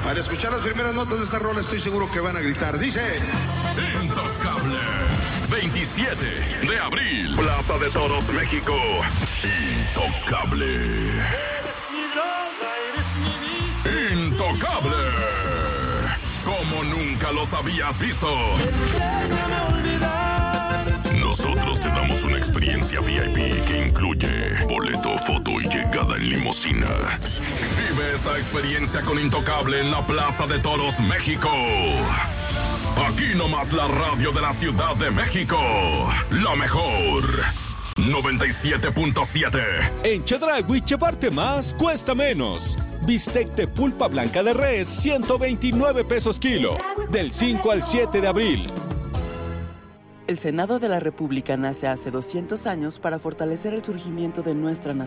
Al escuchar las primeras notas de esta rola estoy seguro que van a gritar. Dice... Intocable. 27 de abril. Plaza de Toros, México. Intocable. Intocable. Como nunca los habías visto. Nosotros te damos una experiencia VIP que incluye boleto, foto y llegada en limusina. Vive esa experiencia con Intocable en la Plaza de Toros, México. Aquí nomás la radio de la Ciudad de México. La mejor. 97.7. En Chedraui llevarte más cuesta menos. Bistec de pulpa blanca de res, 129 pesos kilo. Del 5 al 7 de abril. El Senado de la República nace hace 200 años para fortalecer el surgimiento de nuestra nación.